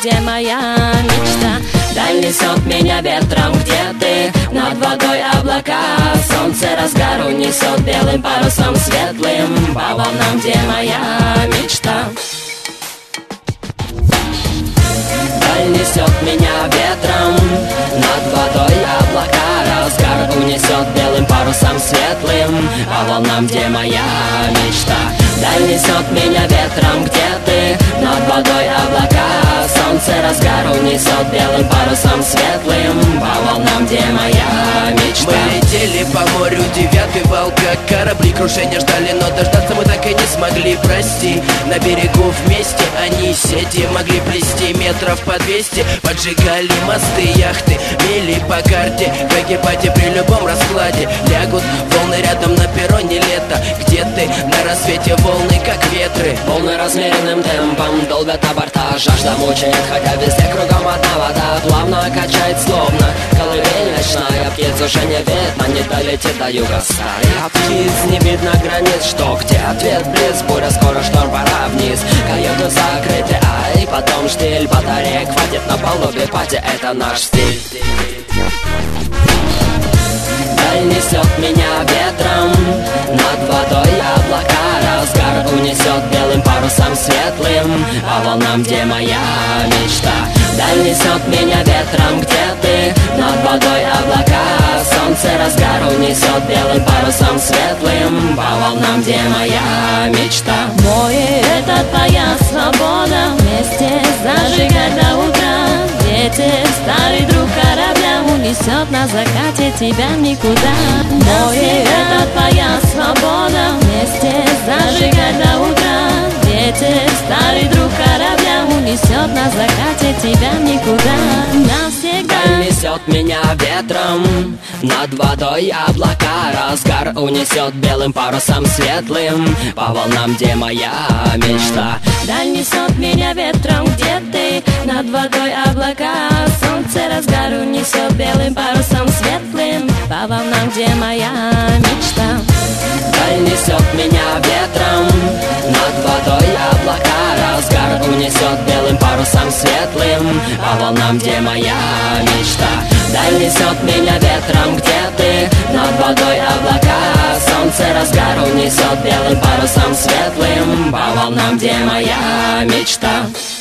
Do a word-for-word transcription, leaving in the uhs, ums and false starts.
где моя мечта. Даль несет меня ветром, где ты? Над водой облака, солнце разгар унесет белым парусом светлым по волнам, где моя мечта. Даль несет меня ветром, над водой облака, разгар унесет белым парусом светлым по волнам, где моя мечта. Даль несет меня ветром, где ты? Над водой облака, солнце разгар унесет белым парусом светлым по волнам, где моя мечта. Мы летели по морю, девятый вал, как корабли, крушения ждали, но дождаться мы так и не смогли, прости. На берегу вместе они сети могли плести метров по двести, поджигали мосты, яхты, мели по карте, в экипаже при любом раскладе. Лягут волны рядом на перроне лета, где ты? На рассвете волны, как ветры. Волны размеренным темпом долбят на борта, жажда мучает, хотя везде кругом одна вода. Плавно качает, словно колыбель ночная. Птиц уже не видно, не долетит до юга стая. Птиц не видно границ, что где ответ близ. Буря, скоро шторм, пора вниз. Каюты закрыты, ай, потом штиль. Батареек хватит на палубе, пати, это наш стиль. Даль несет меня ветром, над водой облака, разгар унесет белым парусом светлым по волнам, где моя мечта. Даль несет меня ветром, где ты? Над водой облака, солнце разгар унесет белым парусом светлым по волнам, где моя мечта. Море — это твоя свобода, вместе зажигать до утра. Ветер, старый друг корабля, унесет на закате тебя в никуда. Море — это твоя свобода, вместе зажигать до утра. Ветер, старый друг корабля, унесет на закате тебя в никуда. Навсегда. Даль несет меня ветром, над водой облака, разгар унесет белым парусом светлым по волнам, где моя мечта. Даль несет меня ветром, где ты? Над водой облака, солнце разгар унесет белым парусом светлым по волнам, где моя мечта. Даль несет меня ветром, над водой облака, разгар унесет белым парусом светлым по волнам, где моя мечта. Даль несет меня ветром, где ты? Над водой облака, солнце разгар унесет белым парусом светлым по волнам, где моя мечта.